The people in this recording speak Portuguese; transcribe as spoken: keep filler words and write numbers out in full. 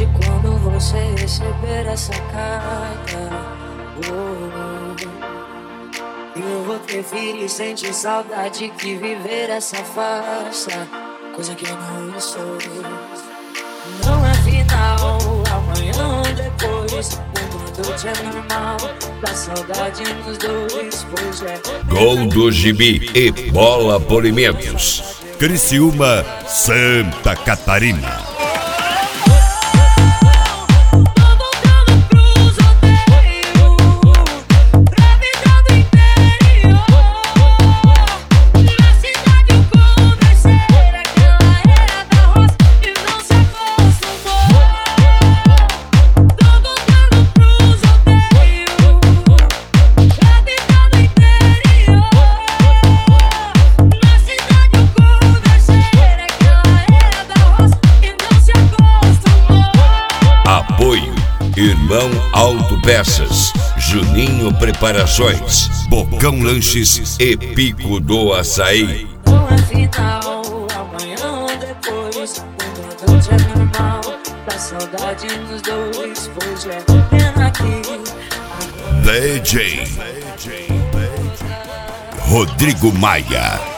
tarde quando você receber essa carta. Oh, eu vou preferir sentir saudade que viver essa farsa, coisa que eu não sou. Não é final, amanhã ou depois. Uma noite é normal, dá saudade nos dois, pois é. Gol do Gibi e Bola Polimentos. Criciúma, Santa Catarina. Irmão Autopeças, Juninho Preparações, Bocão Lanches e Pico do Açaí. Não é final, amanhã ou depois. Uma noite é normal, dá saudade nos dois, pois é pena aqui. D J Rodrigo Maia.